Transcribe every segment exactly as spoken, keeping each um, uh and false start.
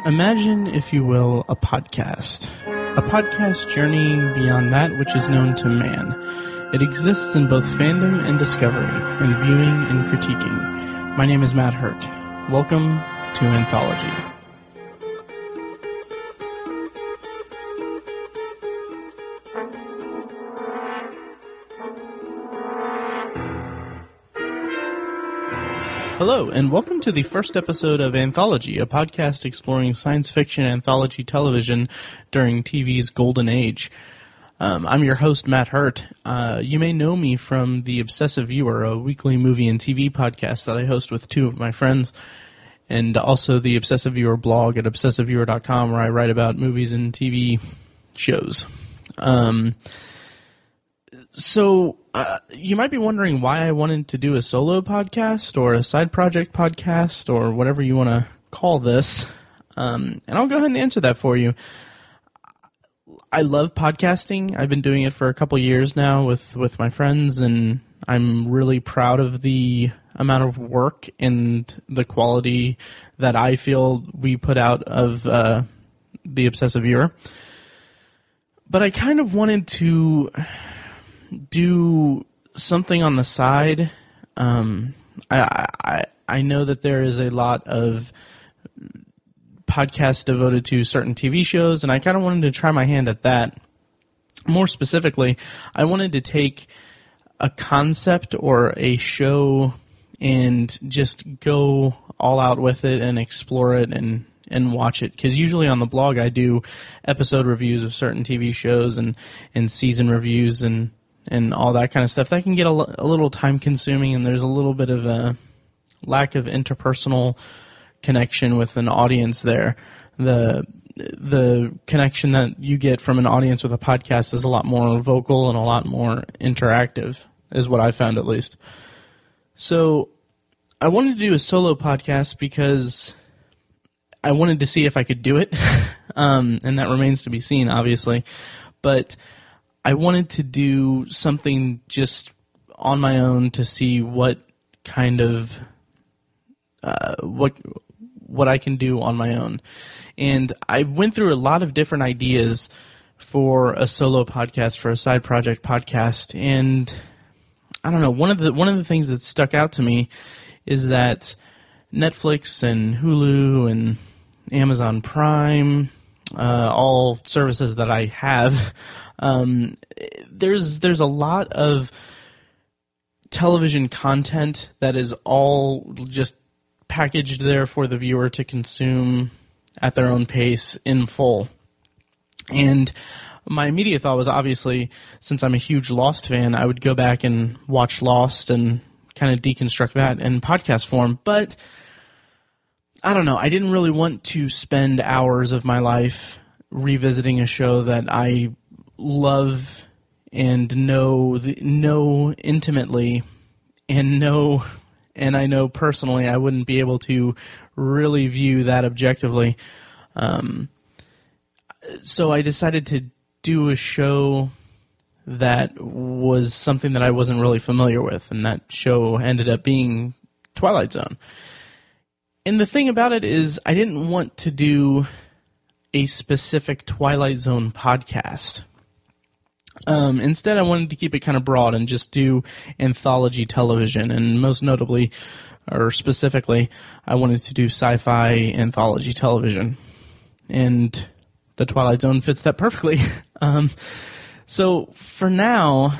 Imagine, if you will, a podcast. A podcast journeying beyond that which is known to man. It exists in both fandom and discovery, in viewing and critiquing. My name is Matt Hurt. Welcome to Anthology. Hello, and welcome to the first episode of Anthology, a podcast exploring science fiction anthology television during T V's golden age. Um, I'm your host, Matt Hurt. Uh, you may know me from The Obsessive Viewer, a weekly movie and T V podcast that I host with two of my friends, and also the Obsessive Viewer blog at obsessive viewer dot com, where I write about movies and T V shows. Um, so... Uh, you might be wondering why I wanted to do a solo podcast or a side project podcast or whatever you want to call this. Um, and I'll go ahead and answer that for you. I love podcasting. I've been doing it for a couple years now with, with my friends, and I'm really proud of the amount of work and the quality that I feel we put out of uh, the Obsessive Viewer. But I kind of wanted to do something on the side. Um, I, I I know that there is a lot of podcasts devoted to certain T V shows, and I kind of wanted to try my hand at that. More specifically, I wanted to take a concept or a show and just go all out with it and explore it and and watch it, because usually on the blog I do episode reviews of certain T V shows and, and season reviews and and all that kind of stuff. That can get a, l- a little time-consuming, and there's a little bit of a lack of interpersonal connection with an audience there. The the connection that you get from an audience with a podcast is a lot more vocal and a lot more interactive, is what I found at least. So I wanted to do a solo podcast because I wanted to see if I could do it, um, and that remains to be seen, obviously. But I wanted to do something just on my own to see what kind of uh, what what I can do on my own. And I went through a lot of different ideas for a solo podcast, for a side project podcast, and I don't know, one of the one of the things that stuck out to me is that Netflix and Hulu and Amazon Prime, uh, all services that I have, Um, there's there's a lot of television content that is all just packaged there for the viewer to consume at their own pace in full. And my immediate thought was, obviously, since I'm a huge Lost fan, I would go back and watch Lost and kind of deconstruct that in podcast form. But I don't know, I didn't really want to spend hours of my life revisiting a show that I love and know the, know intimately and know and I know personally I wouldn't be able to really view that objectively. Um, so I decided to do a show that was something that I wasn't really familiar with, and that show ended up being Twilight Zone. And the thing about it is, I didn't want to do a specific Twilight Zone podcast. Um, instead, I wanted to keep it kind of broad and just do anthology television, and most notably, or specifically, I wanted to do sci-fi anthology television, and the Twilight Zone fits that perfectly. um, so for now,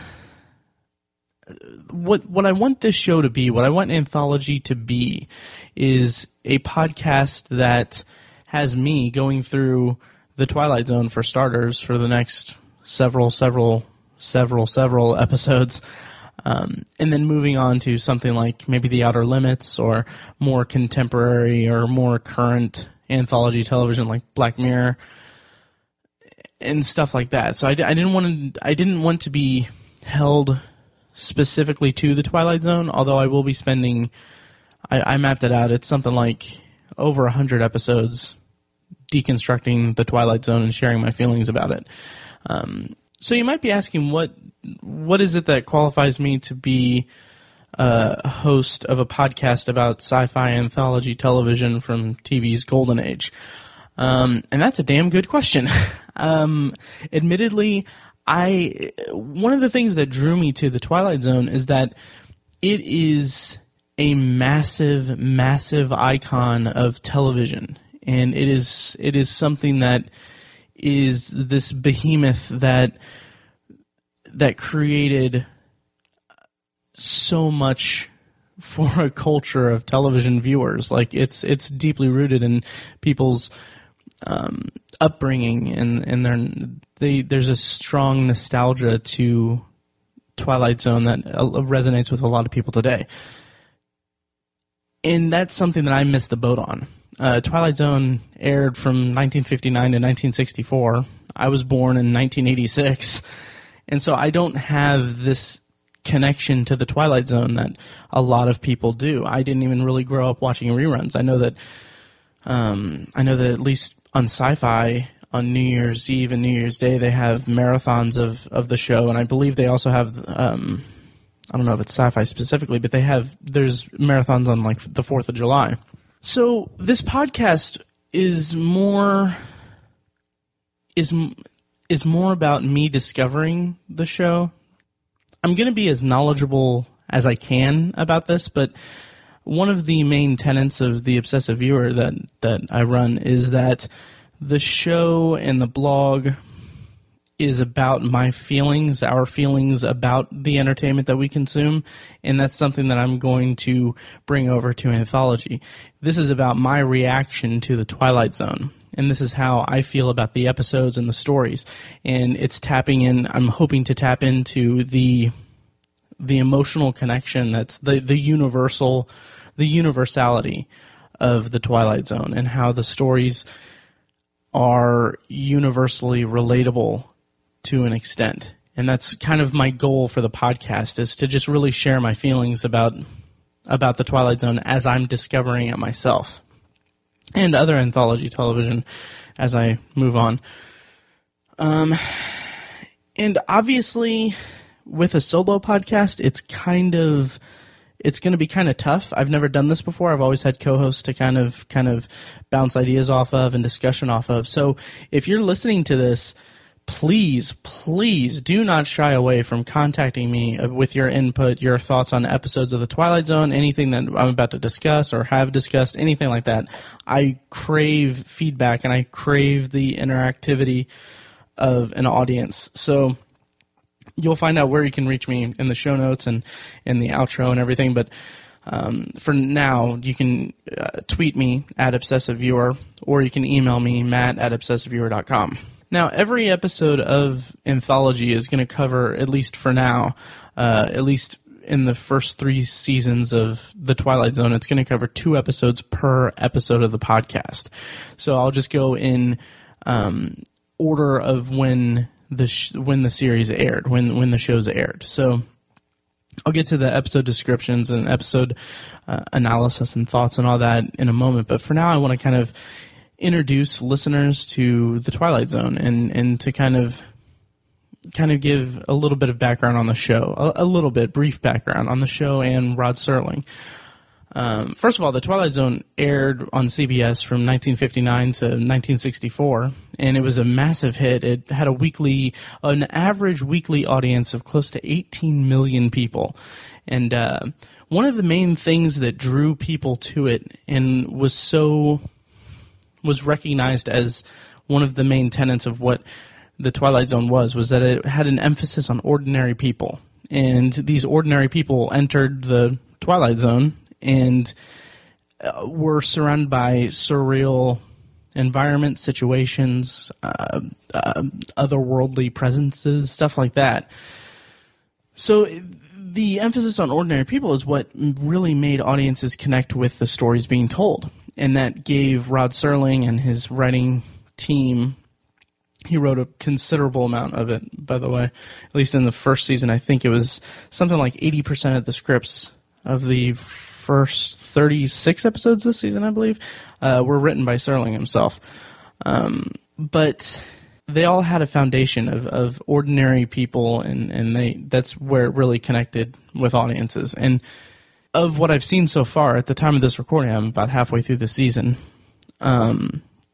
what what I want this show to be, what I want Anthology to be, is a podcast that has me going through the Twilight Zone, for starters, for the next several, several, several, several episodes, um, and then moving on to something like maybe The Outer Limits, or more contemporary or more current anthology television like Black Mirror and stuff like that. So I, I didn't want to, I didn't want to be held specifically to the Twilight Zone, although I will be spending, I, I mapped it out, it's something like over one hundred episodes deconstructing the Twilight Zone and sharing my feelings about it. Um, so you might be asking, what what is it that qualifies me to be uh, a host of a podcast about sci-fi anthology television from T V's golden age? Um, and that's a damn good question. um, admittedly, I one of the things that drew me to The Twilight Zone is that it is a massive, massive icon of television, and it is it is something that is this behemoth that that created so much for a culture of television viewers. Like it's it's deeply rooted in people's um, upbringing, and and their they there's a strong nostalgia to Twilight Zone that uh, resonates with a lot of people today. And that's something that I missed the boat on. Uh, Twilight Zone aired from nineteen fifty-nine to nineteen sixty-four. I was born in nineteen eighty-six. And so I don't have this connection to the Twilight Zone that a lot of people do. I didn't even really grow up watching reruns. I know that um, I know that at least on Sci-Fi, on New Year's Eve and New Year's Day, they have marathons of, of the show. And I believe they also have... Um, I don't know if it's Sci-Fi specifically, but they have, there's marathons on like the fourth of July. So this podcast is more, is, is more about me discovering the show. I'm going to be as knowledgeable as I can about this, but one of the main tenets of the Obsessive Viewer that, that I run is that the show and the blog is about my feelings, our feelings about the entertainment that we consume, and that's something that I'm going to bring over to Anthology. This is about my reaction to The Twilight Zone, and this is how I feel about the episodes and the stories, and it's tapping in, I'm hoping to tap into the the emotional connection, that's the, the universal, the universality of The Twilight Zone, and how the stories are universally relatable to an extent. And that's kind of my goal for the podcast, is to just really share my feelings about about the Twilight Zone as I'm discovering it myself, and other anthology television as I move on. Um, and obviously, with a solo podcast, it's kind of it's going to be kind of tough. I've never done this before. I've always had co-hosts to kind of kind of bounce ideas off of and discussion off of. So if you're listening to this, please, please do not shy away from contacting me with your input, your thoughts on episodes of The Twilight Zone, anything that I'm about to discuss or have discussed, anything like that. I crave feedback, and I crave the interactivity of an audience. So you'll find out where you can reach me in the show notes and in the outro and everything. But um, for now, you can uh, tweet me at Obsessive Viewer, or you can email me, matt at obsessive viewer dot com. Now, every episode of Anthology is going to cover, at least for now, uh, at least in the first three seasons of The Twilight Zone, it's going to cover two episodes per episode of the podcast. So I'll just go in um, order of when the sh- when the series aired, when when the show's aired. So I'll get to the episode descriptions and episode uh, analysis and thoughts and all that in a moment. But for now, I want to kind of introduce listeners to The Twilight Zone, and, and to kind of kind of give a little bit of background on the show, a, a little bit, brief background on the show and Rod Serling. Um, first of all, The Twilight Zone aired on C B S from nineteen fifty-nine to nineteen sixty-four, and it was a massive hit. It had a weekly, an average weekly audience of close to eighteen million people. And uh, one of the main things that drew people to it and was so... was recognized as one of the main tenets of what The Twilight Zone was, was that it had an emphasis on ordinary people. And these ordinary people entered the Twilight Zone and uh, were surrounded by surreal environments, situations, uh, uh, otherworldly presences, stuff like that. So the emphasis on ordinary people is what really made audiences connect with the stories being told. And that gave Rod Serling and his writing team, he wrote a considerable amount of it, by the way. At least in the first season, I think it was something like eighty percent of the scripts of the first thirty-six episodes this season, I believe, uh, were written by Serling himself. Um, but they all had a foundation of, of ordinary people, and, and they that's where it really connected with audiences. And of what I've seen so far, at the time of this recording, I'm about halfway through the season. Um,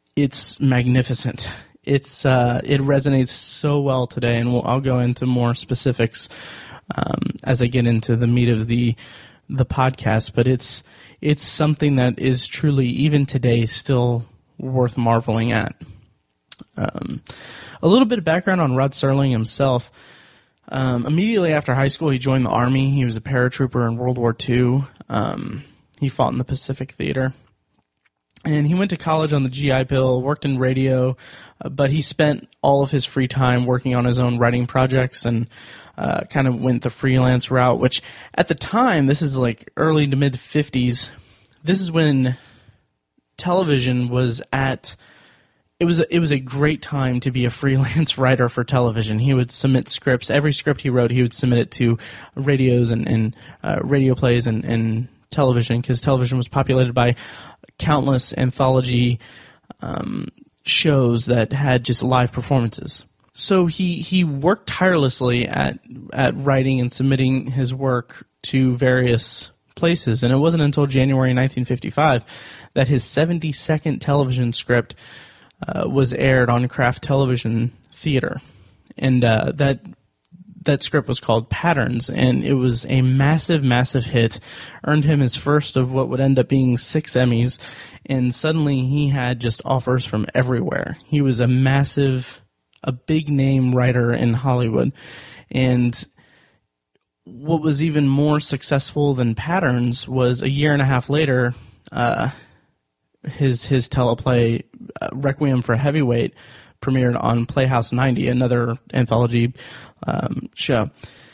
it's magnificent. It's uh, it resonates so well today, and we'll, I'll go into more specifics um, as I get into the meat of the the podcast. But it's it's something that is truly, even today, still worth marveling at. Um, a little bit of background on Rod Serling himself. Um, immediately after high school, he joined the Army. He was a paratrooper in World War Two. Um, he fought in the Pacific Theater. And he went to college on the G I Bill, worked in radio, uh, but he spent all of his free time working on his own writing projects and uh, kind of went the freelance route, which at the time, this is like early to mid-fifties, this is when television was at... It was a, it was a great time to be a freelance writer for television. He would submit scripts. Every script he wrote, he would submit it to radios and, and uh, radio plays and, and television, because television was populated by countless anthology um, shows that had just live performances. So he, he worked tirelessly at at writing and submitting his work to various places, and it wasn't until January nineteen fifty-five that his seventy-second television script uh, was aired on Kraft Television Theater, and uh, that that script was called Patterns, and it was a massive, massive hit, earned him his first of what would end up being six Emmys, and suddenly he had just offers from everywhere. He was a massive, a big-name writer in Hollywood, and what was even more successful than Patterns was a year and a half later, uh, his his teleplay, uh, Requiem for a Heavyweight, premiered on Playhouse ninety, another anthology um, show,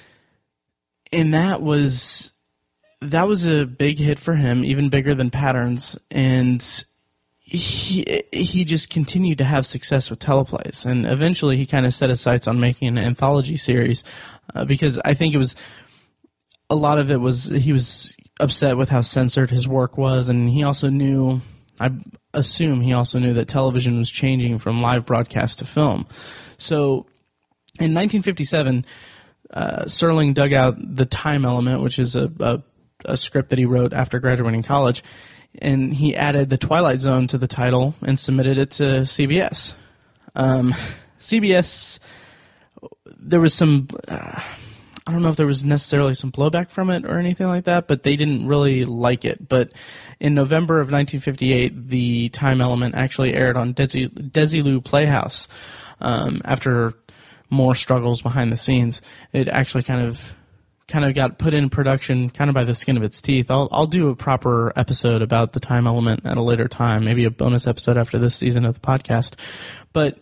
and that was that was a big hit for him, even bigger than Patterns, and he he just continued to have success with teleplays, and eventually he kind of set his sights on making an anthology series, uh, because I think it was a lot of it was he was upset with how censored his work was, and he also knew. I assume he also knew that television was changing from live broadcast to film. So in nineteen fifty-seven, uh, Serling dug out The Time Element, which is a, a, a script that he wrote after graduating college, and he added The Twilight Zone to the title and submitted it to C B S. Um, C B S, there was some... Uh, I don't know if there was necessarily some blowback from it or anything like that, but they didn't really like it. But in November of nineteen fifty-eight, The Time Element actually aired on Desi- Desilu Playhouse. Um, after more struggles behind the scenes, it actually kind of kind of got put in production kind of by the skin of its teeth. I'll I'll do a proper episode about The Time Element at a later time, maybe a bonus episode after this season of the podcast. But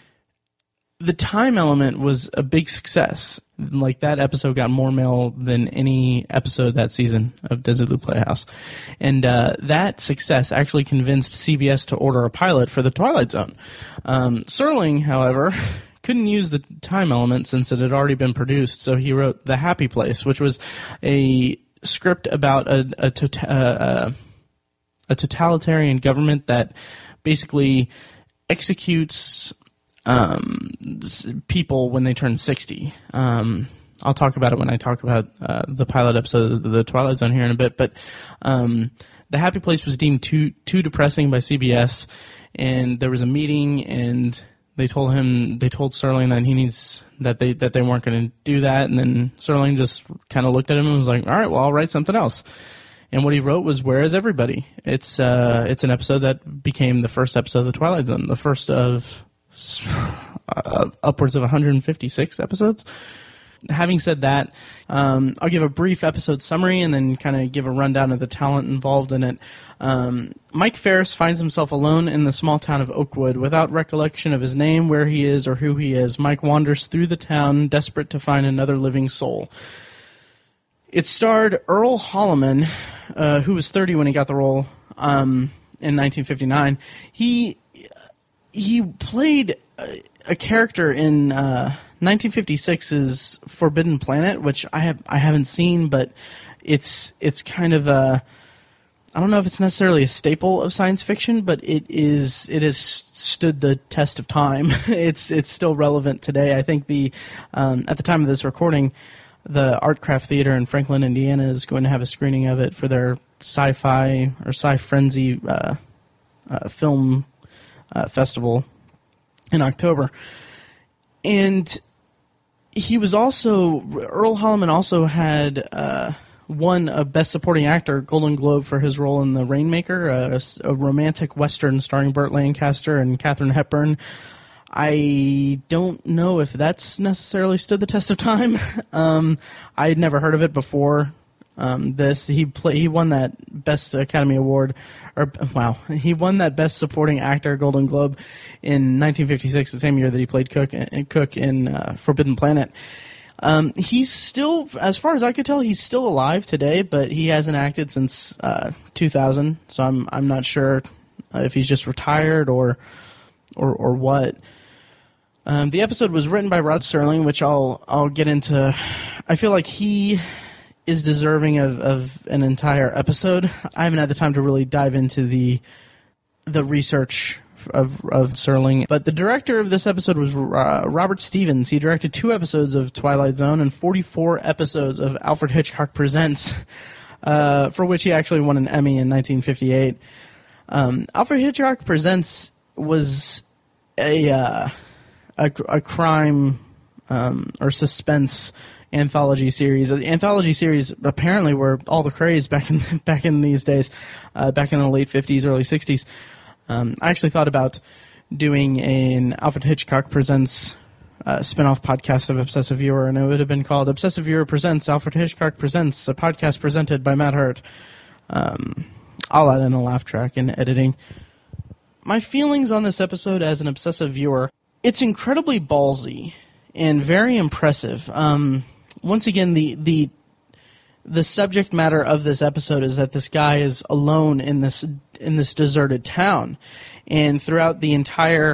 The Time Element was a big success. Like, that episode got more mail than any episode that season of Desilu Playhouse. And uh, that success actually convinced C B S to order a pilot for The Twilight Zone. Um, Serling, however, couldn't use The Time Element since it had already been produced, so he wrote The Happy Place, which was a script about a, a, tota- uh, a totalitarian government that basically executes... Um, people when they turn sixty. Um, I'll talk about it when I talk about uh, the pilot episode of The Twilight Zone here in a bit. But um, The Happy Place was deemed too too depressing by C B S, and there was a meeting, and they told him they told Serling that he needs that they that they weren't going to do that, and then Serling just kind of looked at him and was like, "All right, well, I'll write something else." And what he wrote was "Where Is Everybody?" It's uh, it's an episode that became the first episode of The Twilight Zone, the first of Uh, upwards of one hundred fifty-six episodes. Having said that, um, I'll give a brief episode summary and then kind of give a rundown of the talent involved in it. Um, Mike Ferris finds himself alone in the small town of Oakwood. Without recollection of his name, where he is, or who he is, Mike wanders through the town, desperate to find another living soul. It starred Earl Holliman, uh, who was thirty when he got the role um, in nineteen fifty-nine. He... He played a, a character in uh, nineteen fifty-six's Forbidden Planet, which I have I haven't seen, but it's it's kind of a I don't know if it's necessarily a staple of science fiction, but it is it has stood the test of time. it's it's still relevant today. I think the um, at the time of this recording, the Artcraft Theater in Franklin, Indiana, is going to have a screening of it for their sci-fi or sci-frenzy uh, uh, film. uh, Festival in October. And he was also, Earl Holliman also had uh, won a Best Supporting Actor Golden Globe for his role in The Rainmaker, a, a romantic Western starring Burt Lancaster and Katharine Hepburn. I don't know if that's necessarily stood the test of time. um, I had never heard of it before um, this. He play, he won that Best Academy Award, or wow, he won that Best Supporting Actor Golden Globe in nineteen fifty-six, the same year that he played Cook, Cook in uh, Forbidden Planet. Um, he's still, as far as I could tell, he's still alive today, but he hasn't acted since uh, two thousand. So I'm I'm not sure if he's just retired or or or what. Um, the episode was written by Rod Serling, which I'll I'll get into. I feel like he is deserving of, of an entire episode. I haven't had the time to really dive into the the research of of Serling, but the director of this episode was uh, Robert Stevens. He directed two episodes of Twilight Zone and forty-four episodes of Alfred Hitchcock Presents, uh, for which he actually won an Emmy in nineteen fifty-eight. Um, Alfred Hitchcock Presents was a uh, A, a crime um, or suspense anthology series. The anthology series apparently were all the craze back in back in these days, uh, back in the late fifties, early sixties. Um, I actually thought about doing an Alfred Hitchcock Presents uh, spin-off podcast of Obsessive Viewer, and it would have been called Obsessive Viewer Presents Alfred Hitchcock Presents, a podcast presented by Matt Hurt. Um, I'll add in a laugh track in editing. My feelings on this episode as an obsessive viewer: it's incredibly ballsy and very impressive. Um, once again, the, the the subject matter of this episode is that this guy is alone in this in this deserted town, and throughout the entire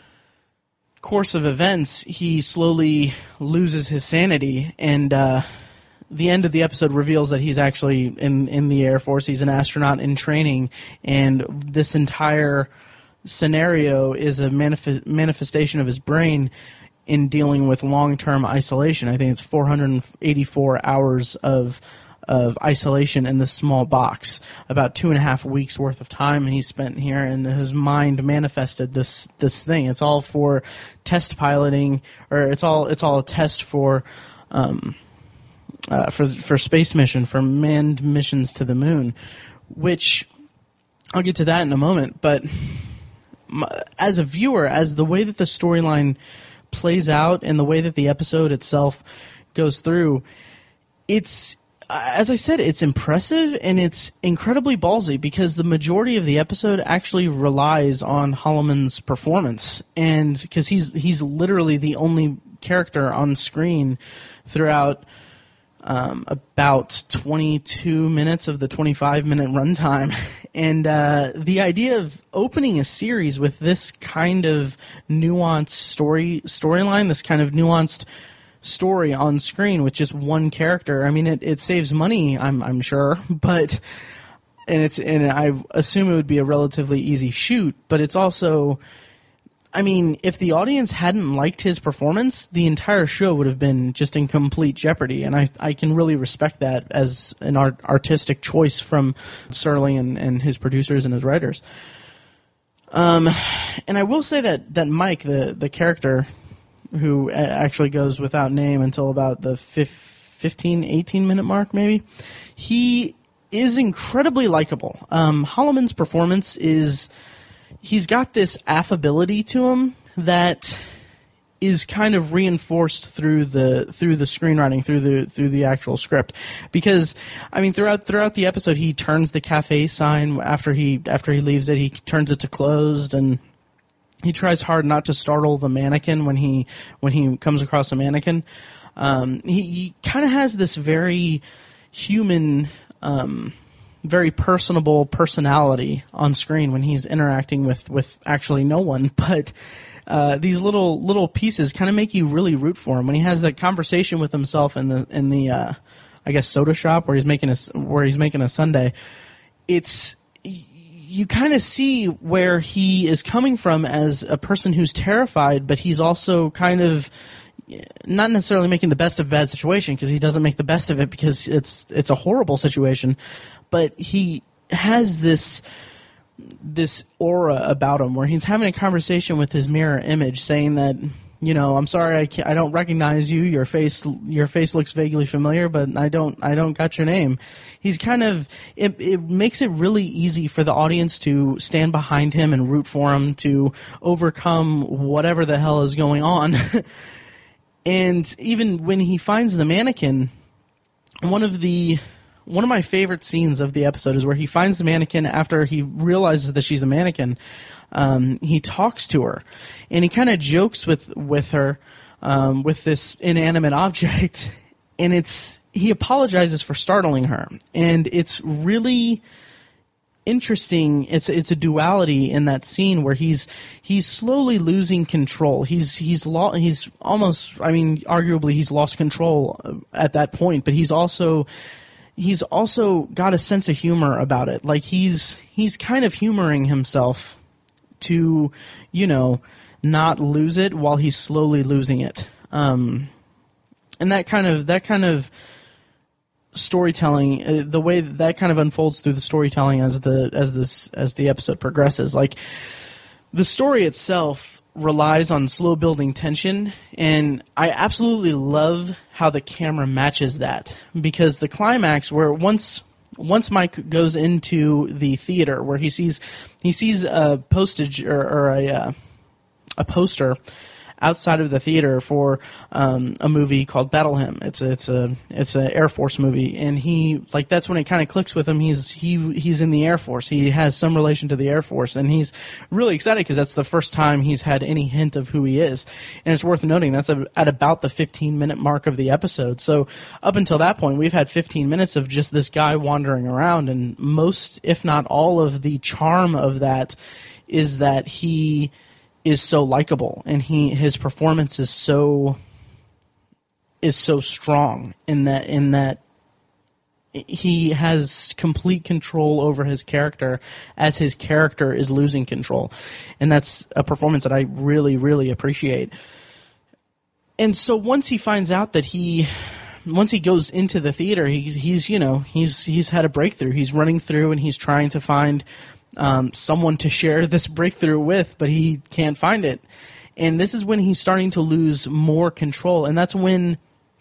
course of events, he slowly loses his sanity. And uh, the end of the episode reveals that he's actually in in the Air Force. He's an astronaut in training, and this entire scenario is a manif- manifestation of his brain in dealing with long-term isolation. I think it's four hundred eighty-four hours of of isolation in this small box, about two and a half weeks worth of time he spent here, and his mind manifested this this thing. It's all for test piloting, or it's all it's all a test for um uh, for for space mission, for manned missions to the moon, which I'll get to that in a moment. But as a viewer, as the way that the storyline plays out and the way that the episode itself goes through, it's, as I said, it's impressive and it's incredibly ballsy, because the majority of the episode actually relies on Holliman's performance, and because he's he's literally the only character on screen throughout um, about twenty-two minutes of the twenty-five minute runtime. And uh, the idea of opening a series with this kind of nuanced story storyline, this kind of nuanced story on screen with just one character, I mean, it, it saves money, I'm I'm sure, but and it's and I assume it would be a relatively easy shoot, but it's also, I mean, if the audience hadn't liked his performance, the entire show would have been just in complete jeopardy, and I I can really respect that as an art, artistic choice from Serling and, and his producers and his writers. Um, and I will say that, that Mike, the, the character who actually goes without name until about the fifteen, eighteen minute mark maybe, he is incredibly likable. Um, Holliman's performance is... he's got this affability to him that is kind of reinforced through the through the screenwriting, through the through the actual script. Because I mean, throughout throughout the episode, he turns the cafe sign after he after he leaves it. He turns it to closed, and he tries hard not to startle the mannequin when he when he comes across a mannequin. Um, he, he kind of has this very human. Um, very personable personality on screen when he's interacting with, with actually no one, but uh, these little little pieces kind of make you really root for him. When he has that conversation with himself in the in the uh, I guess soda shop where he's making a where he's making a sundae, it's you kind of see where he is coming from as a person who's terrified, but he's also kind of not necessarily making the best of a bad situation, because he doesn't make the best of it because it's it's a horrible situation. But he has this this aura about him, where he's having a conversation with his mirror image, saying that, you know, I'm sorry, I can't, I don't recognize you. Your face, your face looks vaguely familiar, but I don't, I don't got your name. He's kind of, it, it makes it really easy for the audience to stand behind him and root for him to overcome whatever the hell is going on. And even when he finds the mannequin, one of the one of my favorite scenes of the episode is where he finds the mannequin after he realizes that she's a mannequin. Um, he talks to her, and he kind of jokes with with her um, with this inanimate object, and it's he apologizes for startling her, and it's really interesting. It's it's a duality in that scene where he's he's slowly losing control. He's he's lo- he's almost, I mean, arguably he's lost control at that point, but he's also he's also got a sense of humor about it. Like he's he's kind of humoring himself to, you know, not lose it while he's slowly losing it. Um, and that kind of that kind of storytelling, uh, the way that, that kind of unfolds through the storytelling as the as this as the episode progresses. Like the story itself relies on slow building tension, and I absolutely love how the camera matches that, because the climax where once once Mike goes into the theater where he sees he sees a postage or, or a uh, a poster outside of the theater for um, a movie called Battle Hymn. It's a, it's a it's an Air Force movie, and he like that's when it kind of clicks with him. He's he he's in the Air Force. He has some relation to the Air Force, and he's really excited because that's the first time he's had any hint of who he is. And it's worth noting that's a, at about the fifteen minute mark of the episode. So up until that point, we've had fifteen minutes of just this guy wandering around, and most, if not all, of the charm of that is that he is so likable, and he his performance is so is so strong in that in that he has complete control over his character as his character is losing control, and that's a performance that I really really appreciate. And so once he finds out that he once he goes into the theater, he, he's you know he's he's had a breakthrough. He's running through and he's trying to find Um, someone to share this breakthrough with, but he can't find it. And this is when he's starting to lose more control, and that's when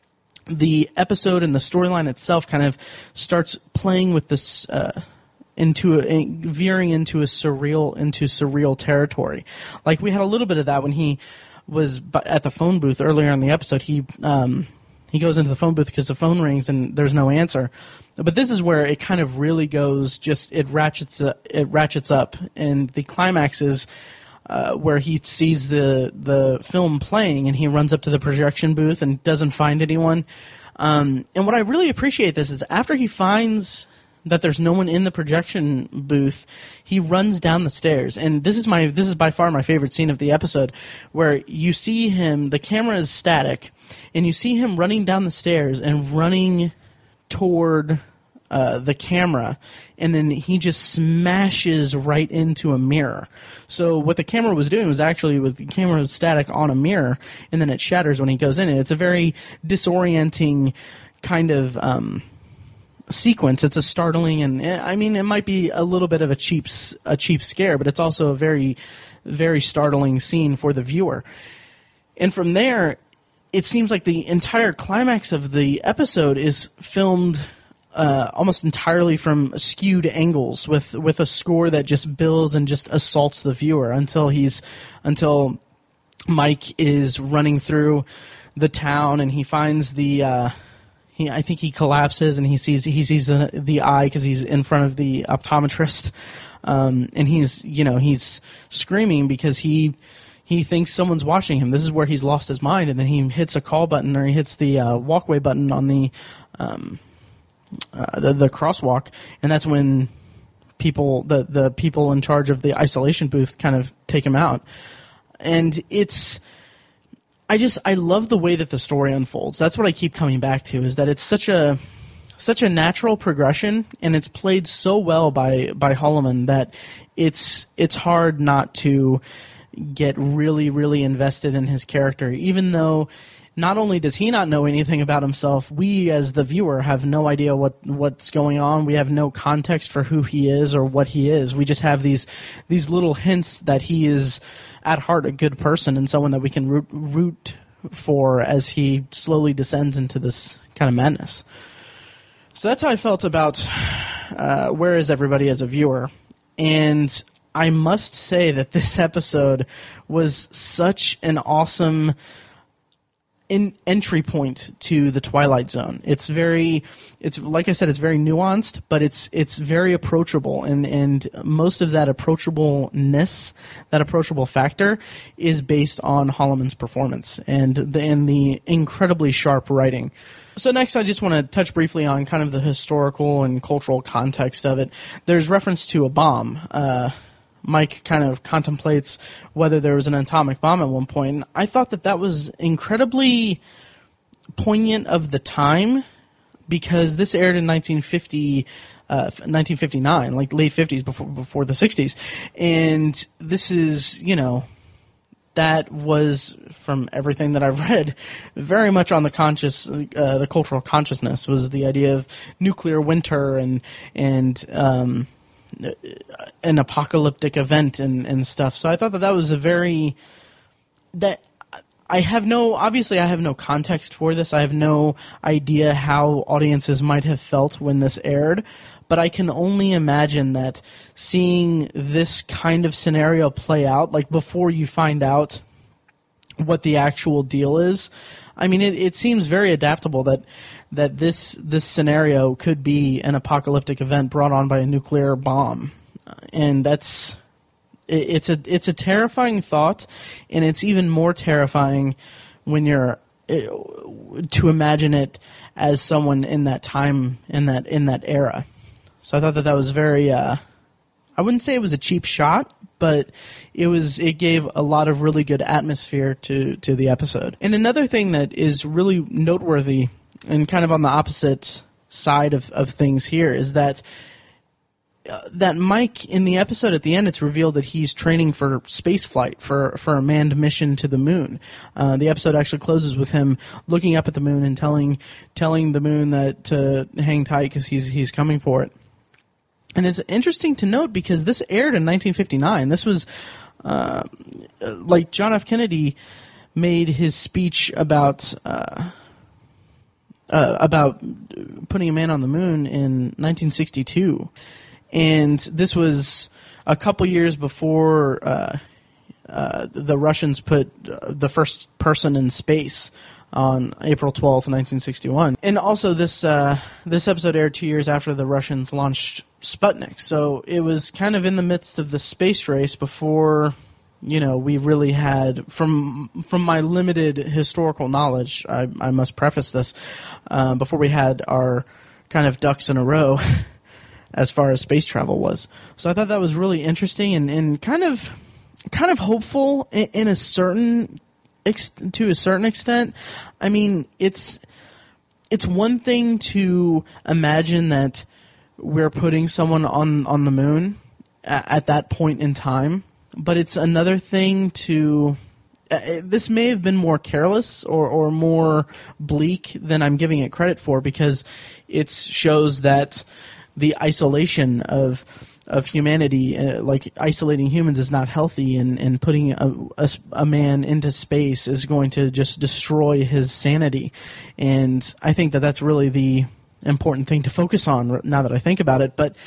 the episode and the storyline itself kind of starts playing with this uh, into a, veering into a surreal into surreal territory. Like we had a little bit of that when he was at the phone booth earlier in the episode. He um, he goes into the phone booth because the phone rings and there's no answer. But this is where it kind of really goes, just it ratchets uh, it ratchets up, and the climax is uh, where he sees the the film playing, and he runs up to the projection booth and doesn't find anyone. Um, and what I really appreciate this is after he finds that there's no one in the projection booth, he runs down the stairs, and this is my this is by far my favorite scene of the episode, where you see him, the camera is static, and you see him running down the stairs and running toward uh, the camera, and then he just smashes right into a mirror. So what the camera was doing was actually was the camera was static on a mirror, and then it shatters when he goes in. And it's a very disorienting kind of um, sequence. It's a startling, and I mean it might be a little bit of a cheap a cheap scare, but it's also a very very startling scene for the viewer. And from there, it seems like the entire climax of the episode is filmed uh, almost entirely from skewed angles, with, with a score that just builds and just assaults the viewer until he's until Mike is running through the town and he finds the uh, he I think he collapses and he sees he sees the, the eye because he's in front of the optometrist, um, and he's you know he's screaming because he. He thinks someone's watching him. This is where he's lost his mind, and then he hits a call button, or he hits the uh, walkway button on the, um, uh, the the crosswalk, and that's when people, the the people in charge of the isolation booth, kind of take him out. And it's, I just I love the way that the story unfolds. That's what I keep coming back to, is that it's such a such a natural progression, and it's played so well by by Holloman that it's it's hard not to get really, really invested in his character, even though not only does he not know anything about himself, we as the viewer have no idea what, what's going on. We have no context for who he is or what he is. We just have these these little hints that he is at heart a good person and someone that we can root, root for as he slowly descends into this kind of madness. So that's how I felt about uh, Where Is Everybody as a viewer. And I must say that this episode was such an awesome in entry point to the Twilight Zone. It's very, it's like I said, it's very nuanced, but it's it's very approachable, and and most of that approachableness, that approachable factor, is based on Holloman's performance and the and the incredibly sharp writing. So next, I just want to touch briefly on kind of the historical and cultural context of it. There's reference to a bomb. Uh, Mike kind of contemplates whether there was an atomic bomb at one point. And I thought that that was incredibly poignant of the time, because this aired in nineteen fifty, uh, nineteen fifty-nine, like late fifties, before before the sixties. And this is, you know, that was, from everything that I've read, very much on the conscious, uh, the cultural consciousness, was the idea of nuclear winter and and um, an apocalyptic event and, and stuff. So I thought that that was a very, that I have no, obviously I have no context for this. I have no idea how audiences might have felt when this aired, but I can only imagine that seeing this kind of scenario play out, like before you find out what the actual deal is, I mean, it, it seems very adaptable that that this this scenario could be an apocalyptic event brought on by a nuclear bomb, and that's it, it's a it's a terrifying thought, and it's even more terrifying when you're to imagine it as someone in that time, in that in that era. So I thought that that was very. Uh, I wouldn't say it was a cheap shot, but it was. It gave a lot of really good atmosphere to, to the episode. And another thing that is really noteworthy, and kind of on the opposite side of, of things here, is that uh, that Mike, in the episode at the end, it's revealed that he's training for space flight, for, for a manned mission to the moon. Uh, the episode actually closes with him looking up at the moon and telling telling the moon that to hang tight because he's he's coming for it. And it's interesting to note because this aired in nineteen fifty-nine. This was, uh, like, John F. Kennedy made his speech about uh, uh, about putting a man on the moon in nineteen sixty-two. And this was a couple years before uh, uh, the Russians put the first person in space on April twelfth, nineteen sixty-one. And also this uh, this episode aired two years after the Russians launched Sputnik. So it was kind of in the midst of the space race before, you know, we really had, from from my limited historical knowledge, I, I must preface this, uh, before we had our kind of ducks in a row as far as space travel was. So I thought that was really interesting and, and kind of kind of hopeful in, in a certain ex- to a certain extent. I mean, it's it's one thing to imagine that we're putting someone on, on the moon at, at that point in time, but it's another thing to... Uh, this may have been more careless or, or more bleak than I'm giving it credit for, because it shows that the isolation of of humanity, uh, like isolating humans, is not healthy, and, and putting a, a, a man into space is going to just destroy his sanity. And I think that that's really the important thing to focus on now that I think about it. But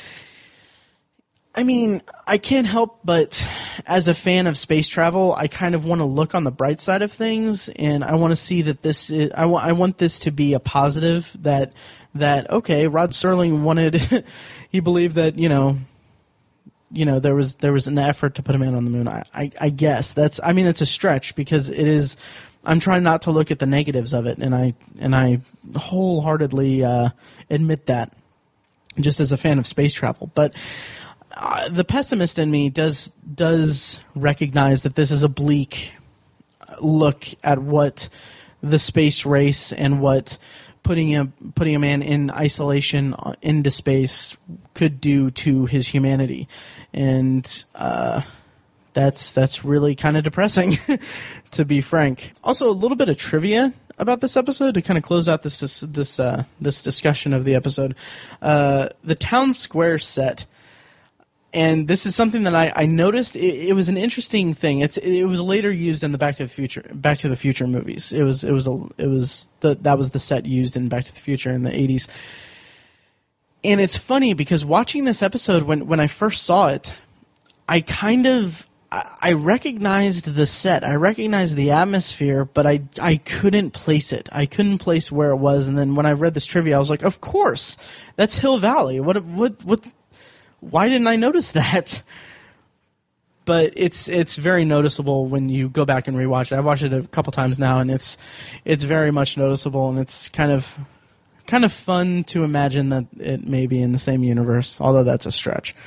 I mean, I can't help but, as a fan of space travel, I kind of want to look on the bright side of things, and I want to see that this is, I, w- I want this to be a positive, that, that okay, Rod Serling wanted, he believed that, you know, you know, there was there was an effort to put a man on the moon. I, I, I guess that's, I mean, it's a stretch, because it is, I'm trying not to look at the negatives of it, and I and I wholeheartedly uh, admit that, just as a fan of space travel. But uh, the pessimist in me does does recognize that this is a bleak look at what the space race and what putting a putting a man in isolation into space could do to his humanity, and uh, that's that's really kind of depressing, to be frank. Also, a little bit of trivia about this episode to kind of close out this this this, uh, this discussion of the episode. Uh, the town square set, and this is something that I, I noticed. It, it was an interesting thing. It's it was later used in the Back to the Future Back to the Future movies. It was it was a it was the that was the set used in Back to the Future in the eighties. And it's funny because watching this episode, when when I first saw it, I kind of I recognized the set, I recognized the atmosphere, but I, I couldn't place it. I couldn't place where it was. And then when I read this trivia, I was like, of course, that's Hill Valley. What, what, what, why didn't I notice that? But it's, it's very noticeable when you go back and rewatch it. I've watched it a couple times now, and it's, it's very much noticeable, and it's kind of, kind of fun to imagine that it may be in the same universe, although that's a stretch.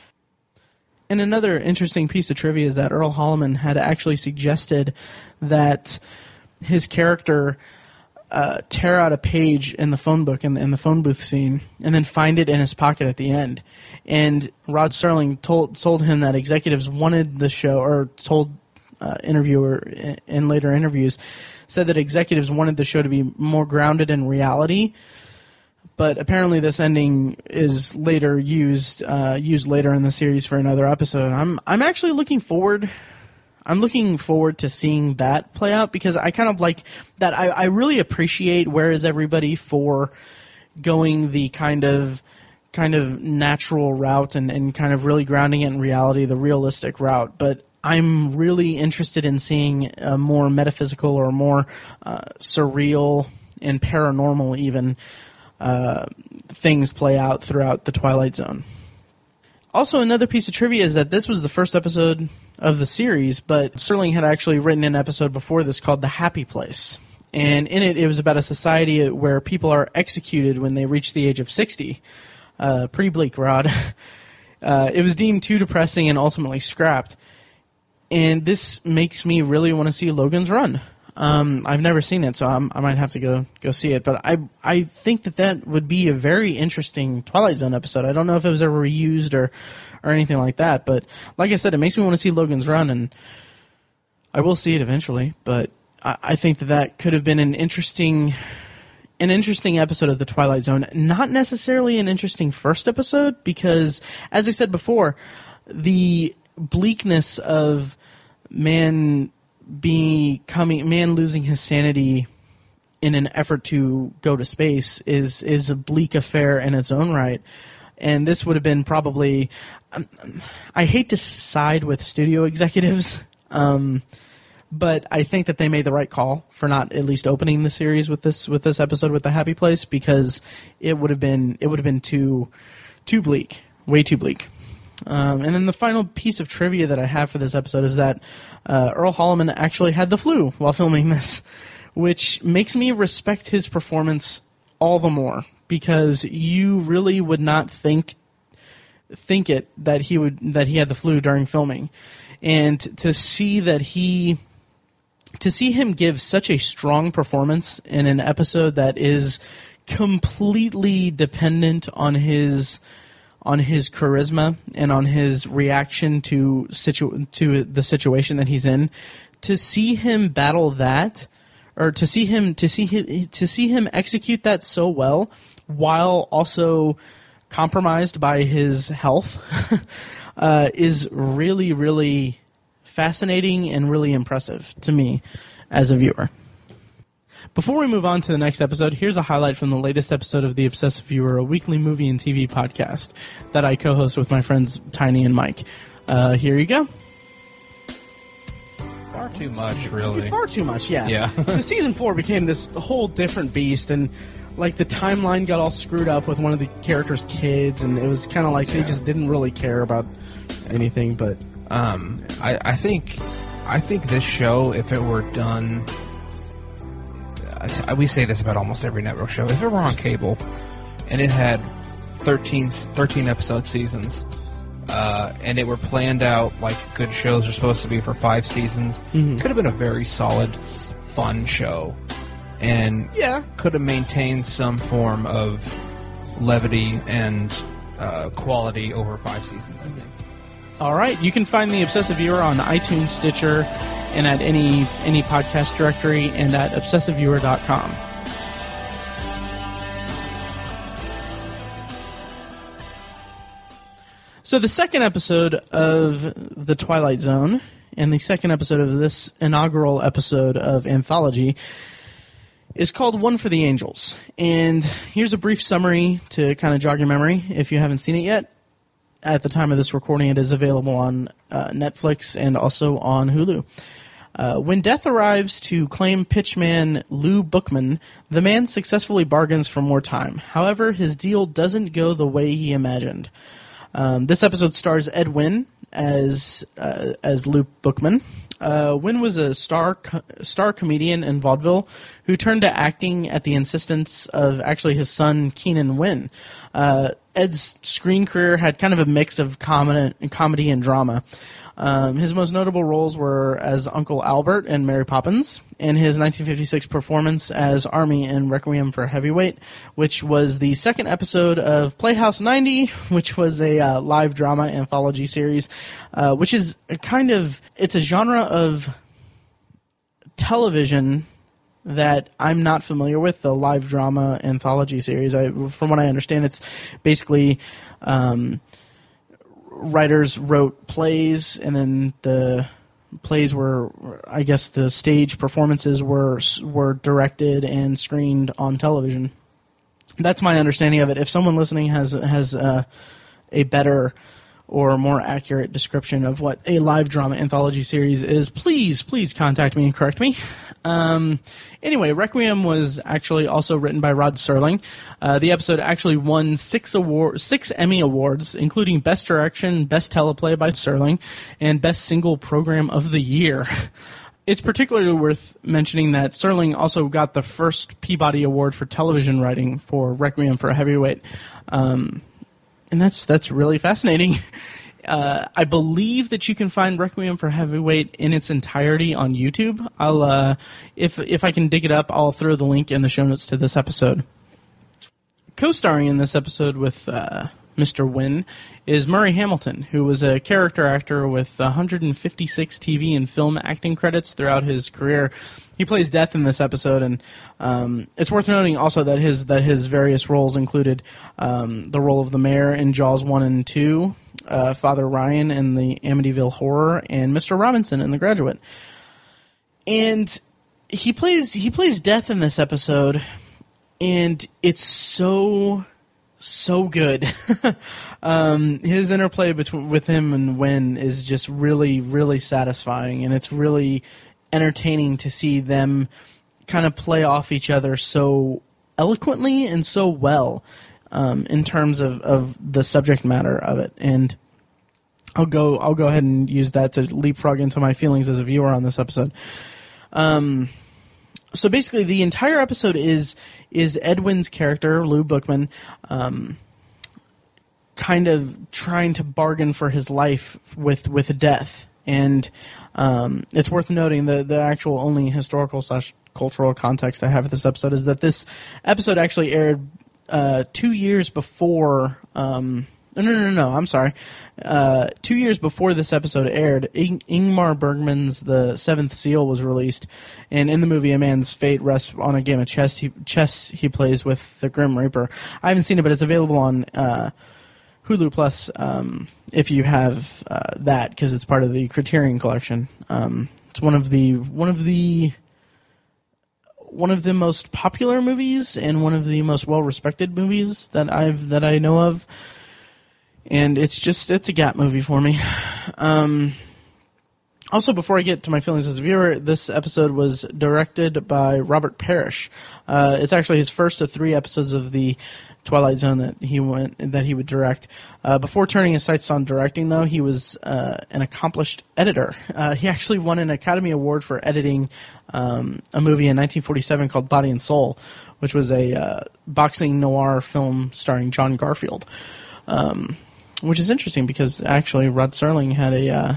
And another interesting piece of trivia is that Earl Holliman had actually suggested that his character uh, tear out a page in the phone book in the, in the phone booth scene and then find it in his pocket at the end. And Rod Serling told told him that executives wanted the show, or told uh, interviewer in later interviews, said that executives wanted the show to be more grounded in reality. But apparently, this ending is later used uh, used later in the series for another episode. I'm I'm actually looking forward. I'm looking forward to seeing that play out, because I kind of like that. I, I really appreciate Where Is Everybody for going the kind of kind of natural route and, and kind of really grounding it in reality, the realistic route. But I'm really interested in seeing a more metaphysical or more uh, surreal and paranormal even. Uh, things play out throughout the Twilight Zone. Also, another piece of trivia is that this was the first episode of the series, but Serling had actually written an episode before this called The Happy Place. And in it, it was about a society where people are executed when they reach the age of sixty. Uh, pretty bleak, Rod. uh, it was deemed too depressing and ultimately scrapped. And this makes me really want to see Logan's Run. Um, I've never seen it, so I'm, I might have to go go see it. But I I think that that would be a very interesting Twilight Zone episode. I don't know if it was ever reused or, or anything like that. But like I said, it makes me want to see Logan's Run, and I will see it eventually. But I, I think that that could have been an interesting an interesting episode of the Twilight Zone. Not necessarily an interesting first episode, because, as I said before, the bleakness of man becoming man losing his sanity in an effort to go to space is is a bleak affair in its own right. And this would have been probably um, I hate to side with studio executives, um, but I think that they made the right call for not at least opening the series with this with this episode with The Happy Place, because it would have been it would have been too too bleak, way too bleak. Um, and then the final piece of trivia that I have for this episode is that uh, Earl Holliman actually had the flu while filming this, which makes me respect his performance all the more, because you really would not think think it that he would that he had the flu during filming, and to see that he to see him give such a strong performance in an episode that is completely dependent on his. on his charisma and on his reaction to situ- to the situation that he's in, to see him battle that, or to see him to see his, to see him execute that so well while also compromised by his health, uh, is really really fascinating and really impressive to me as a viewer. Before we move on to the next episode, here's a highlight from the latest episode of The Obsessive Viewer, a weekly movie and T V podcast that I co-host with my friends Tiny and Mike. Uh, here you go. Far too much, really. Far too much, yeah. Yeah. The season four became this whole different beast, and like the timeline got all screwed up with one of the characters' kids, and it was kind of like they just didn't really care about anything. But um, I, I think, I think this show, if it were done. We say this about almost every network show. If it were on cable and it had thirteen, thirteen episode seasons, uh, and it were planned out like good shows are supposed to be for five seasons, mm-hmm. it could have been a very solid, fun show. And yeah. could have maintained some form of levity and uh, quality over five seasons, I think. All right, you can find the Obsessive Viewer on iTunes, Stitcher, and at any any podcast directory, and at obsessive viewer dot com. So the second episode of The Twilight Zone, and the second episode of this inaugural episode of Anthology, is called One for the Angels. And here's a brief summary to kind of jog your memory if you haven't seen it yet. At the time of this recording, it is available on uh, Netflix and also on Hulu. Uh, when death arrives to claim pitchman Lou Bookman, the man successfully bargains for more time. However, his deal doesn't go the way he imagined. Um, this episode stars Ed Wynn as uh, as Lou Bookman. Uh, Wynn was a star co- star comedian in vaudeville who turned to acting at the insistence of actually his son Keenan Wynn. Uh, Ed's screen career had kind of a mix of comedy, comedy and drama. Um, his most notable roles were as Uncle Albert in Mary Poppins, and his nineteen fifty-six performance as Army in Requiem for a Heavyweight, which was the second episode of Playhouse ninety, which was a uh, live drama anthology series, uh, which is a kind of, it's a genre of television that I'm not familiar with, the live drama anthology series. I, from what I understand, it's basically um, writers wrote plays, and then the plays were, I guess, the stage performances were were directed and screened on television. That's my understanding of it. If someone listening has has uh, a better or more accurate description of what a live drama anthology series is, please, please contact me and correct me. Um, anyway, Requiem was actually also written by Rod Serling. Uh, the episode actually won six award, six Emmy Awards, including Best Direction, Best Teleplay by Serling, and Best Single Program of the Year. It's particularly worth mentioning that Serling also got the first Peabody Award for television writing for Requiem for a Heavyweight. Um, and that's that's really fascinating. Uh, I believe that you can find Requiem for Heavyweight in its entirety on YouTube. I'll, uh, if if I can dig it up, I'll throw the link in the show notes to this episode. Co-starring in this episode with uh, Mister Wynn is Murray Hamilton, who was a character actor with one hundred fifty-six T V and film acting credits throughout his career. He plays Death in this episode, and um, it's worth noting also that his that his various roles included um, the role of the mayor in Jaws one and two, uh, Father Ryan in the Amityville Horror, and Mister Robinson in The Graduate. And he plays he plays Death in this episode, and it's so so good. um, his interplay between with him and Wynn is just really really satisfying, and it's really entertaining to see them kind of play off each other so eloquently and so well um, in terms of, of the subject matter of it. And I'll go I'll go ahead and use that to leapfrog into my feelings as a viewer on this episode. Um, so basically, the entire episode is is Edwin's character, Lou Bookman, um, kind of trying to bargain for his life with with death. And um, it's worth noting the the actual only historical slash cultural context I have of this episode is that this episode actually aired uh, two years before. Um, no, no, no, no. I'm sorry. Uh, two years before this episode aired, In- Ingmar Bergman's The Seventh Seal was released, and in the movie, a man's fate rests on a game of chess. He, chess he plays with the Grim Reaper. I haven't seen it, but it's available on Uh, Hulu Plus, um, if you have uh, that, because it's part of the Criterion Collection. Um, it's one of the one of the one of the most popular movies and one of the most well-respected movies that I've that I know of. And it's just it's a gap movie for me. Um, also, before I get to my feelings as a viewer, this episode was directed by Robert Parrish. Uh, it's actually his first of three episodes of the Twilight Zone that he went that he would direct. Uh, before turning his sights on directing, though, he was uh, an accomplished editor. Uh, he actually won an Academy Award for editing um, a movie in nineteen forty-seven called Body and Soul, which was a uh, boxing noir film starring John Garfield. Um, which is interesting because actually Rod Serling had a uh,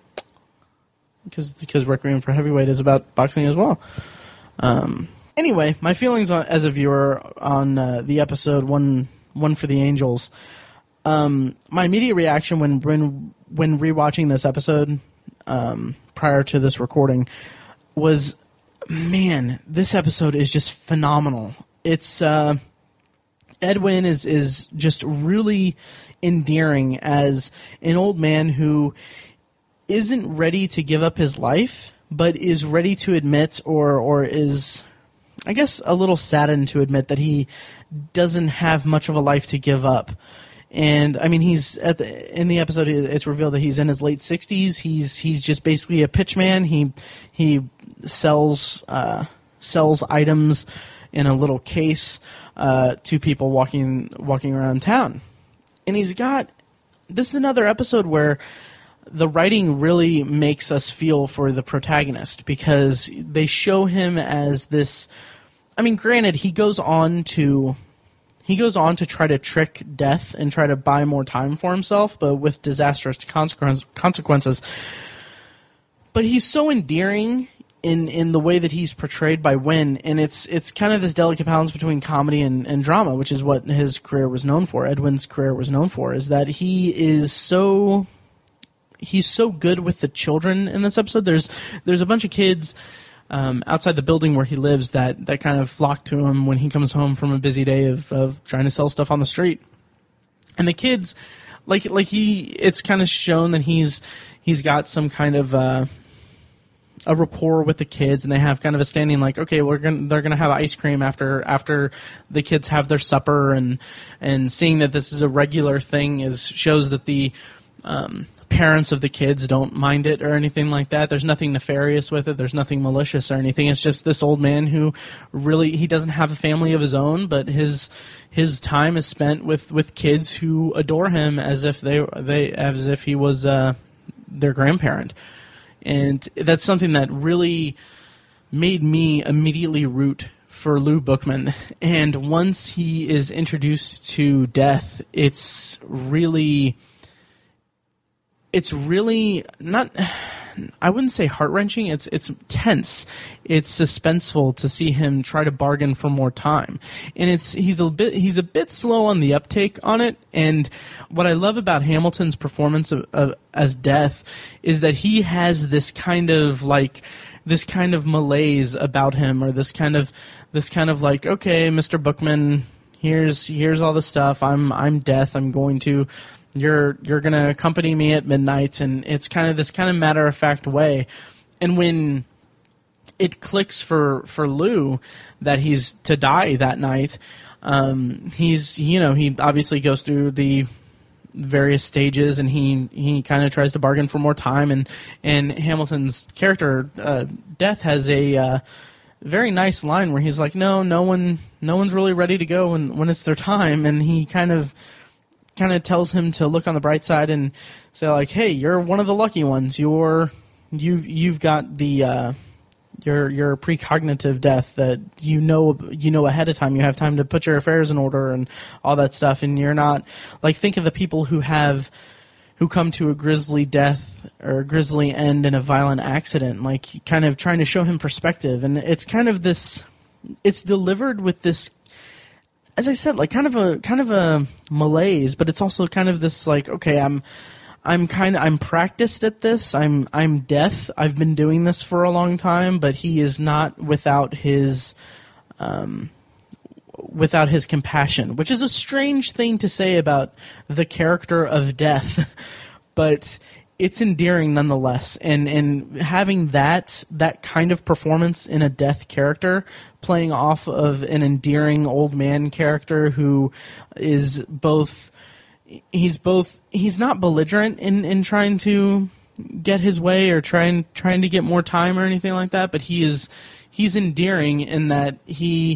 because because Requiem for Heavyweight is about boxing as well. Um, Anyway, my feelings on, as a viewer on uh, the episode one, one for the Angels. Um, my immediate reaction when when when rewatching this episode um, prior to this recording was, man, this episode is just phenomenal. It's uh, Edwin is is just really endearing as an old man who isn't ready to give up his life, but is ready to admit, or or is, I guess, a little saddened to admit that he doesn't have much of a life to give up. And I mean, he's at the, in the episode, it's revealed that he's in his late sixties. He's he's just basically a pitchman. He he sells uh, sells items in a little case uh, to people walking walking around town. And he's got, this is another episode where the writing really makes us feel for the protagonist, because they show him as this, I mean, granted, he goes on to he goes on to try to trick Death and try to buy more time for himself, but with disastrous consequence, consequences. But he's so endearing in, in the way that he's portrayed by Wynn, and it's it's kind of this delicate balance between comedy and, and drama, which is what his career was known for. Edwin's career was known for, is that he is so he's so good with the children in this episode. There's there's a bunch of kids um, outside the building where he lives that, that kind of flock to him when he comes home from a busy day of, of trying to sell stuff on the street. And the kids, like like he, it's kind of shown that he's he's got some kind of uh, a rapport with the kids, and they have kind of a standing like, okay, we're gonna they're gonna have ice cream after after the kids have their supper, and and seeing that this is a regular thing is shows that the um, parents of the kids don't mind it or anything like that. There's nothing nefarious with it. There's nothing malicious or anything. It's just this old man who really, he doesn't have a family of his own, but his his time is spent with, with kids who adore him as if they they as if he was uh, their grandparent. And that's something that really made me immediately root for Lou Bookman. And once he is introduced to Death, it's really It's really not, I wouldn't say heart-wrenching, it's it's tense. It's suspenseful to see him try to bargain for more time. And it's he's a bit he's a bit slow on the uptake on it. And what I love about Hamilton's performance of, of as Death is that he has this kind of like this kind of malaise about him, or this kind of this kind of like, okay, Mister Bookman, here's here's all the stuff. I'm I'm Death. I'm going to You're you're gonna accompany me at midnight, and it's kind of this kind of matter of fact way. And when it clicks for, for Lou that he's to die that night, um, he's you know he obviously goes through the various stages, and he he kind of tries to bargain for more time. And and Hamilton's character uh, Death has a uh, very nice line where he's like, no, no one no one's really ready to go when when it's their time, and he kind of. kind of tells him to look on the bright side and say like, hey, you're one of the lucky ones. You're you've you've got the uh, your your precognitive death that you know you know ahead of time. You have time to put your affairs in order and all that stuff, and you're not like, think of the people who have who come to a grisly death or a grisly end in a violent accident, like kind of trying to show him perspective. And it's kind of this it's delivered with this, as I said, like kind of a kind of a malaise, but it's also kind of this like, okay, I'm I'm kind of I'm practiced at this. I'm I'm Death. I've been doing this for a long time, but he is not without his um without his compassion, which is a strange thing to say about the character of Death, but it's endearing nonetheless. And and having that that kind of performance in a Death character, playing off of an endearing old man character who is both he's both he's not belligerent in, in trying to get his way or trying trying to get more time or anything like that, but he is he's endearing in that he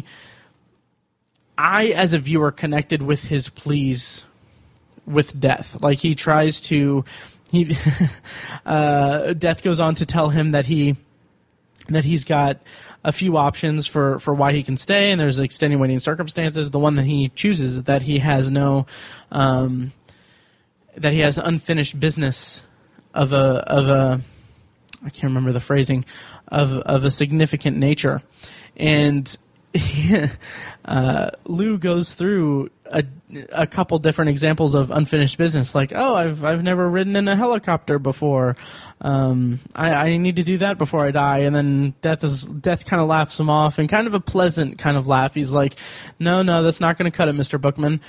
I as a viewer connected with his pleas with Death. Like he tries to He, uh, Death goes on to tell him that he that he's got a few options for, for why he can stay, and there's extenuating circumstances. The one that he chooses is that he has no, um, that he has unfinished business of a of a, I can't remember the phrasing, of of a significant nature, and. uh, Lou goes through a, a couple different examples of unfinished business, like, oh, I've I've never ridden in a helicopter before. Um, I, I need to do that before I die. And then Death is Death kind of laughs him off, and kind of a pleasant kind of laugh. He's like, no, no, that's not going to cut it, Mister Bookman.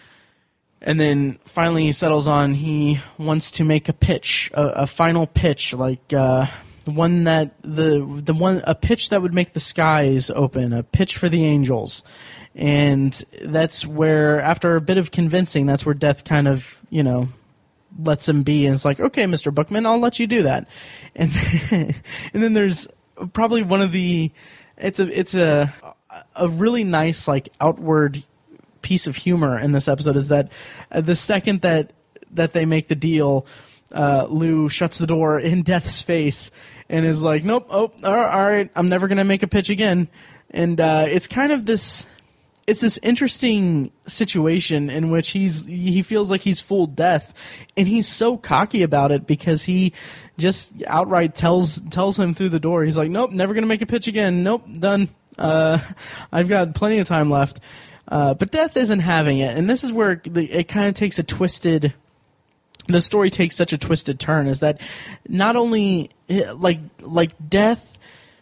And then finally he settles on he wants to make a pitch, a, a final pitch, like uh, one that the the one a pitch that would make the skies open, a pitch for the angels. And that's where, after a bit of convincing, that's where Death kind of, you know, lets him be, and it's like, okay, Mister Bookman, I'll let you do that. And then, and then there's probably one of the, it's a it's a a really nice, like, outward piece of humor in this episode is that uh, the second that that they make the deal, uh, Lou shuts the door in Death's face and is like, nope, oh, all right, I'm never gonna make a pitch again. And uh, it's kind of this. It's this interesting situation in which he's he feels like he's fooled Death, and he's so cocky about it because he just outright tells tells him through the door. He's like, nope, never gonna make a pitch again. Nope, done. Uh, I've got plenty of time left. Uh, but Death isn't having it, and this is where the, it kind of takes a twisted. The story takes such a twisted turn, is that not only like like Death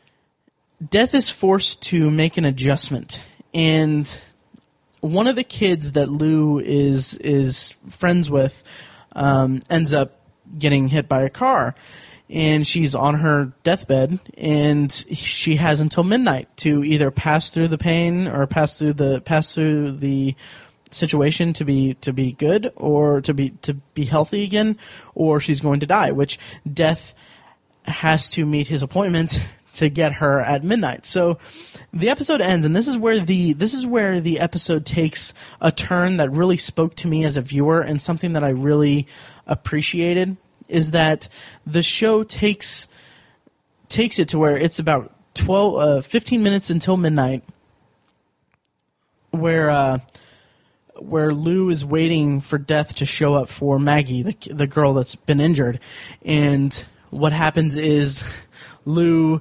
Death is forced to make an adjustment. And one of the kids that Lou is is friends with um, ends up getting hit by a car, and she's on her deathbed, and she has until midnight to either pass through the pain or pass through the pass through the situation to be to be good or to be to be healthy again, or she's going to die. Which Death has to meet his appointment to get her at midnight. So the episode ends, and this is where the this is where the episode takes a turn that really spoke to me as a viewer, and something that I really appreciated is that the show takes takes it to where it's about twelve, uh, fifteen minutes until midnight, where uh, where Lou is waiting for Death to show up for Maggie, the the girl that's been injured, and what happens is Lou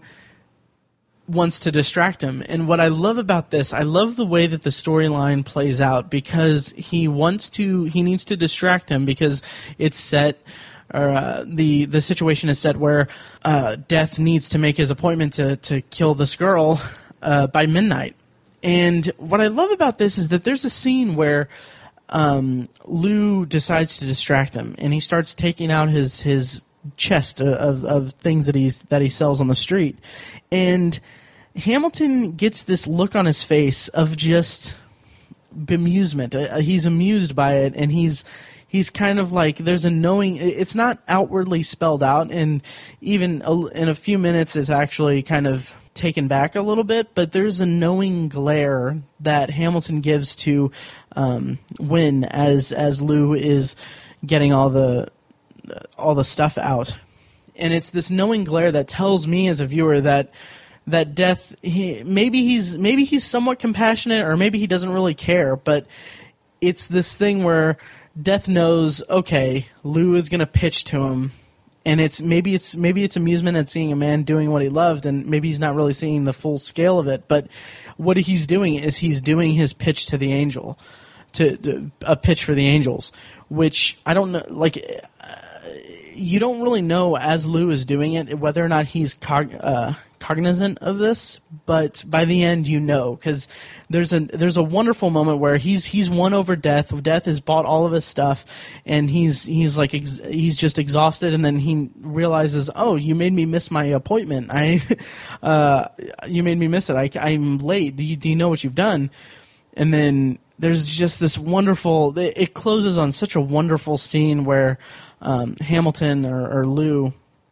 wants to distract him. And what I love about this, I love the way that the storyline plays out, because he wants to, he needs to distract him because it's set, or uh, the the situation is set where uh, Death needs to make his appointment to to kill this girl uh, by midnight. And what I love about this is that there's a scene where um, Lou decides to distract him, and he starts taking out his his chest of of things that he's that he sells on the street, and Hamilton gets this look on his face of just bemusement. Uh, he's amused by it, and he's he's kind of like, there's a knowing. It's not outwardly spelled out, and even a, in a few minutes it's actually kind of taken back a little bit, but there's a knowing glare that Hamilton gives to um, Wynn as as Lou is getting all the all the stuff out. And it's this knowing glare that tells me as a viewer that that Death, he, maybe he's maybe he's somewhat compassionate, or maybe he doesn't really care, but it's this thing where Death knows, okay, Lou is going to pitch to him, and it's maybe it's maybe it's amusement at seeing a man doing what he loved, and maybe he's not really seeing the full scale of it, but what he's doing is he's doing his pitch to the angel, to, to a pitch for the angels, which I don't know, like, uh, you don't really know as Lou is doing it whether or not he's cog- uh, cognizant of this, but by the end you know, because there's a there's a wonderful moment where he's he's won over Death. Death has bought all of his stuff, and he's he's like ex- he's just exhausted, and then he realizes, oh, you made me miss my appointment. I uh, you made me miss it. I, I'm late. Do you do you know what you've done? And then there's just this wonderful. It closes on such a wonderful scene where um, Hamilton or, or Lou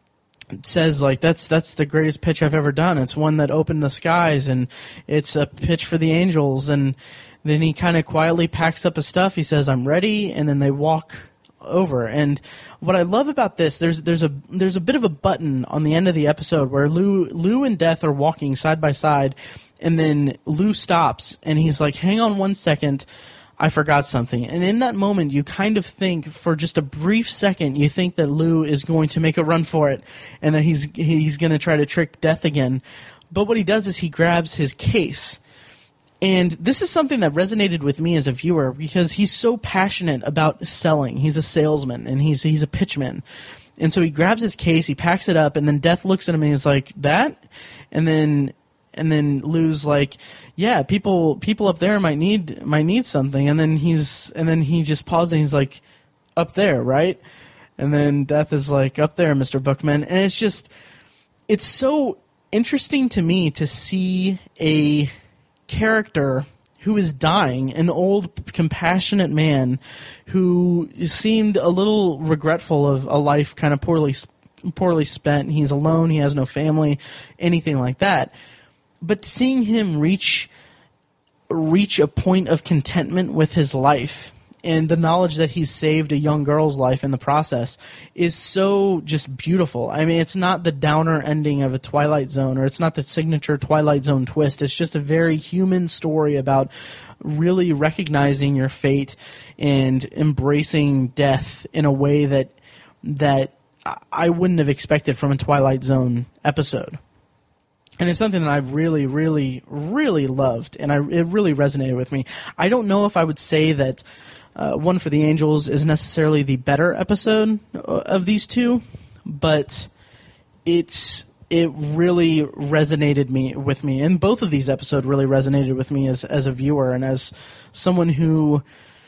says, like, that's that's the greatest pitch I've ever done. It's one that opened the skies, and it's a pitch for the angels. And then he kind of quietly packs up his stuff. He says, I'm ready, and then they walk over. And what I love about this, there's there's a there's a bit of a button on the end of the episode where Lou Lou and Death are walking side by side, and then Lou stops, and he's like, hang on one second, I forgot something. And in that moment, you kind of think, for just a brief second, you think that Lou is going to make a run for it, and that he's he's going to try to trick Death again. But what he does is he grabs his case, And this is something that resonated with me as a viewer because he's so passionate about selling. He's a salesman, and he's he's a pitchman. And so he grabs his case, he packs it up, and then Death looks at him and he's like, "That?" And then and then Lou's like, "Yeah, people people up there might need might need something." And then he's and then he just pauses and he's like, "Up there, right?" And then Death is like, "Up there, Mister Bookman." And it's just it's so interesting to me to see a character who is dying, an old, compassionate man who seemed a little regretful of a life kind of poorly poorly spent. He's alone. He has no family, anything like that. But seeing him reach reach a point of contentment with his life and the knowledge that he's saved a young girl's life in the process is so just beautiful. I mean, it's not the downer ending of a Twilight Zone, or it's not the signature Twilight Zone twist. It's just a very human story about really recognizing your fate and embracing death in a way that that I wouldn't have expected from a Twilight Zone episode. And it's something that I really, really, really loved, and I, it really resonated with me. I don't know if I would say that Uh, One for the Angels is necessarily the better episode of these two, but it's it really resonated me with me, and both of these episodes really resonated with me as as a viewer and as someone who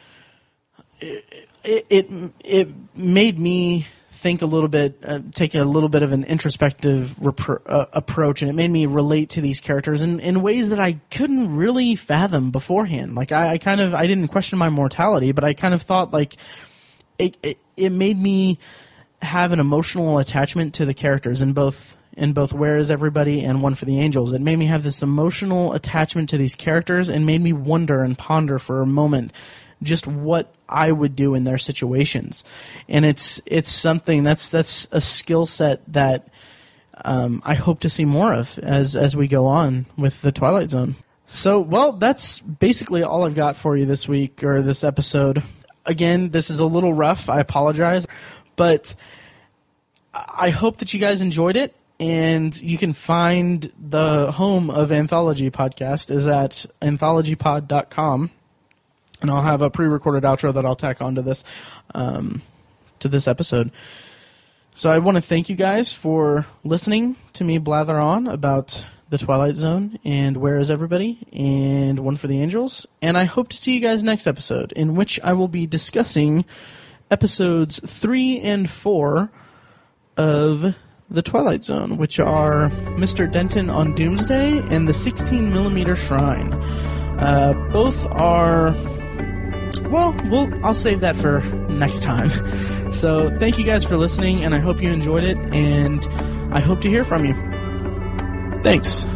it it, it made me think a little bit, uh, take a little bit of an introspective repro- uh, approach, and it made me relate to these characters in, in ways that I couldn't really fathom beforehand. Like I, I kind of, I didn't question my mortality, but I kind of thought like it, it, it made me have an emotional attachment to the characters in both, in both Where Is Everybody and One for the Angels. It made me have this emotional attachment to these characters and made me wonder and ponder for a moment just what I would do in their situations. And it's it's something that's that's a skill set that um, I hope to see more of as as we go on with the Twilight Zone. So, well, that's basically all I've got for you this week, or this episode. Again, this is a little rough. I apologize. But I hope that you guys enjoyed it. And you can find the home of Anthology Podcast is at anthology pod dot com. And I'll have a pre-recorded outro that I'll tack onto this, um, to this episode. So I want to thank you guys for listening to me blather on about the Twilight Zone and Where Is Everybody and One for the Angels. And I hope to see you guys next episode, in which I will be discussing episodes three and four of the Twilight Zone, which are Mister Denton on Doomsday and the sixteen millimeter Shrine. Uh, both are... Well, we'll, I'll save that for next time. So thank you guys for listening, and I hope you enjoyed it, and I hope to hear from you. Thanks.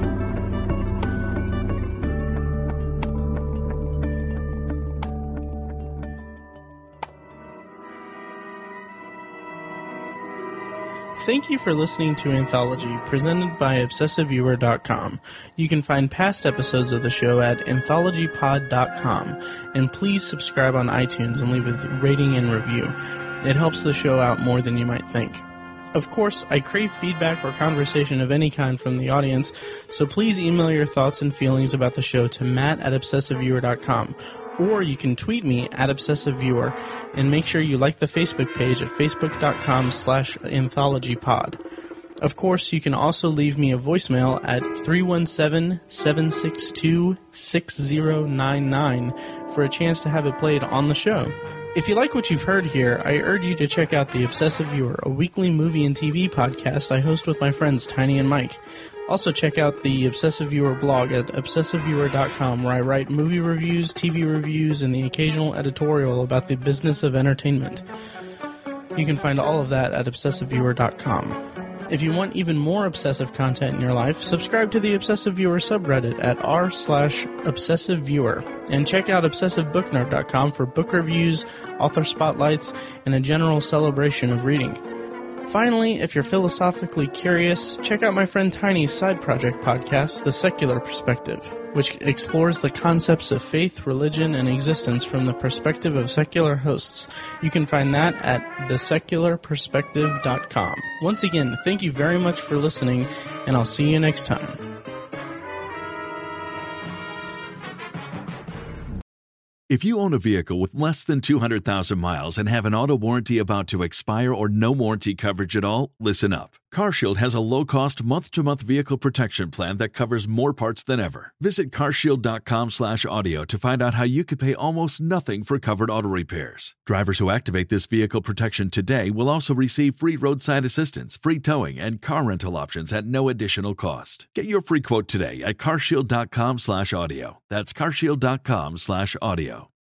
Thank you for listening to Anthology, presented by obsessive viewer dot com. You can find past episodes of the show at anthology pod dot com, and please subscribe on iTunes and leave a rating and review. It helps the show out more than you might think. Of course, I crave feedback or conversation of any kind from the audience, so please email your thoughts and feelings about the show to matt at obsessive viewer dot com. Or you can tweet me at obsessiveviewer, and make sure you like the Facebook page at facebook dot com slash anthology pod. Of course, you can also leave me a voicemail at three one seven, seven six two, six zero nine nine for a chance to have it played on the show. If you like what you've heard here, I urge you to check out The Obsessive Viewer, a weekly movie and T V podcast I host with my friends Tiny and Mike. Also check out the Obsessive Viewer blog at obsessive viewer dot com, where I write movie reviews, T V reviews, and the occasional editorial about the business of entertainment. You can find all of that at obsessive viewer dot com. If you want even more obsessive content in your life, subscribe to the Obsessive Viewer subreddit at r slash obsessive viewer, and check out obsessive book nerd dot com for book reviews, author spotlights, and a general celebration of reading. Finally, if you're philosophically curious, check out my friend Tiny's side project podcast, The Secular Perspective, which explores the concepts of faith, religion, and existence from the perspective of secular hosts. You can find that at the secular perspective dot com. Once again, thank you very much for listening, and I'll see you next time. If you own a vehicle with less than two hundred thousand miles and have an auto warranty about to expire or no warranty coverage at all, listen up. CarShield has a low-cost month-to-month vehicle protection plan that covers more parts than ever. Visit carshield.com slash audio to find out how you could pay almost nothing for covered auto repairs. Drivers who activate this vehicle protection today will also receive free roadside assistance, free towing, and car rental options at no additional cost. Get your free quote today at carshield.com slash audio. That's carshield.com slash audio.